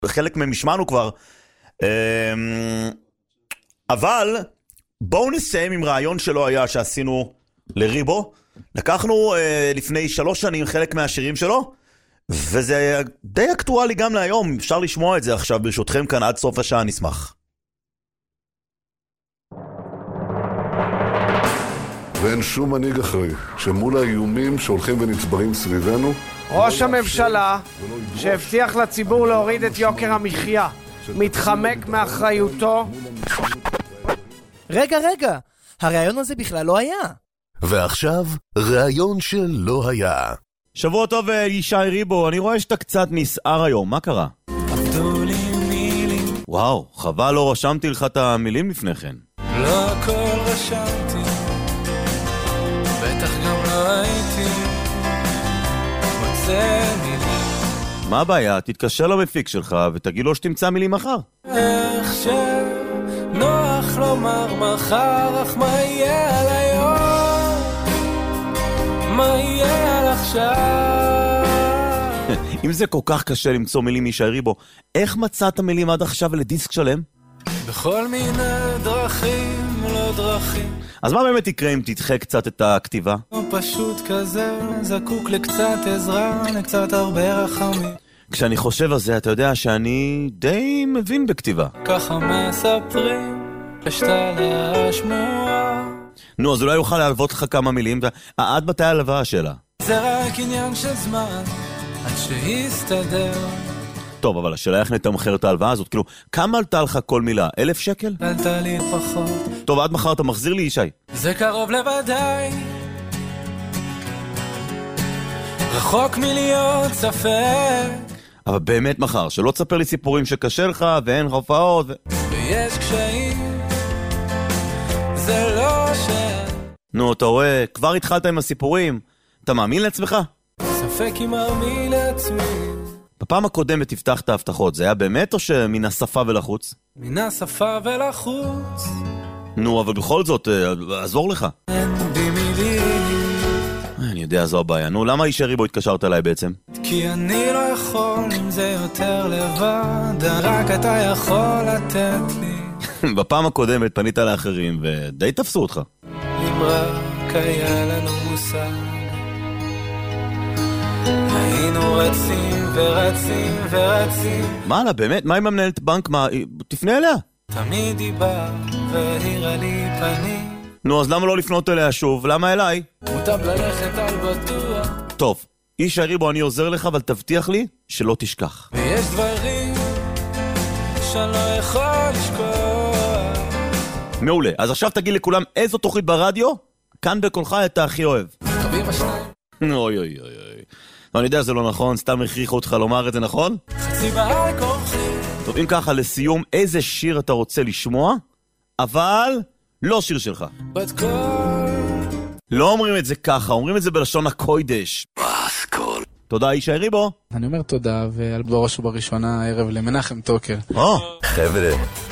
חלק ממשמענו כבר. אבל בואו נסיים עם רעיון שלא היה שעשינו לריבו. לקחנו לפני 3 שנים חלק מהשירים שלו, וזה די אקטואלי גם להיום. אפשר לשמוע את זה עכשיו ברשותכם כאן עד סוף השעה, נשמח. ואין שום מנהיג אחרי שמול האיומים שהולכים ונצברים סביבנו, ראש הממשלה שהבטיח לציבור להוריד את יוקר המחיה מתחמק מאחריותו. רגע, הרעיון הזה בכלל לא היה. ועכשיו, רעיון שלא היה. שבוע טוב ישי ריבו, אני רואה שאתה קצת נסער היום, מה קרה? עבדו לי מילים, וואו, חבל לא רשמתי לך את המילים לפני כן. לא הכל רשמתי, בטח גם לא הייתי מוצא מילים. מה הבעיה? תתקשר למפיק שלך ותגיד לו שתמצא מילים מחר. איך שנוח לומר מחר, אך מה יהיה על היום? מה יהיה על עכשיו? אם זה כל כך קשה למצוא מילים ישי ריבו, איך מצאת מילים עד עכשיו לדיסק שלם? בכל מיני דרכים, לא דרכים. אז מה באמת יקרה אם תדחה קצת את הכתיבה? הוא פשוט כזה, זקוק לקצת עזרה, לקצת הרבה רחמים. כשאני חושב על זה, אתה יודע שאני די מבין בכתיבה. ככה מספרים, השתלה השמועה. נו, אז אולי יוכל להלוות לך כמה מילים, עד מתי הלוואה השאלה? זה רק עניין של זמן, עד שיסתדר. טוב, אבל השאלה איך נתמחר את ההלוואה הזאת, כאילו, כמה עלתה לך כל מילה? 1,000 שקל? עלתה לי פחות. טוב, עד מחר אתה מחזיר לי, ישי. זה קרוב לוודאי, רחוק מלהיות ספק. אבל באמת מחר, שלא תספר לי סיפורים שקשה לך ואין הופעות ויש קשיים, זה לא ש... נו, אתה רואה, כבר התחלת עם הסיפורים. אתה מאמין לעצמך? ספק אם מאמין לעצמי. בפעם הקודמת הבטחת הבטחות, זה היה באמת או שמן השפה ולחוץ? מן השפה ולחוץ. נו, אבל בכל זאת, עזור לך. אין בי מילים. אני יודע, זו הבעיה. נו, למה ישי ריבו התקשרת אליי בעצם? כי אני לא יכול אם זה יותר לבד, רק אתה יכול לתת לי. בפעם הקודמת פנית לאחרים ודי תפסו אותך. אם רק היה לנו מושג, היינו רצים ורצים ורצים. מה לה, באמת? מה עם המנהלת בנק? מה? תפנה אליה. תמיד היא באה והירה לי פנים. נו, אז למה לא לפנות אליה שוב? למה אליי? מוטב ללכת על בטוח. טוב, ישי ריבו, אני עוזר לך, אבל תבטיח לי שלא תשכח. ויש דברים שאני לא יכול לשכוח. מעולה, אז עכשיו תגיד לכולם איזו תוכנית ברדיו, כאן בקולך אתה הכי אוהב. טובים השניים. אוי אוי אוי אוי. אני יודע זה לא נכון, סתם הכריחו אותך לומר את זה, נכון? חצי בעל כורחי. טוב, אם ככה לסיום, איזה שיר אתה רוצה לשמוע, אבל לא שיר שלך. בת קול. לא אומרים את זה ככה, אומרים את זה בלשון הקוידש. פסקול. תודה ישי ריבו. אני אומר תודה, ובראש ובראשונה ערב למנחם טוקר. חבר'ה,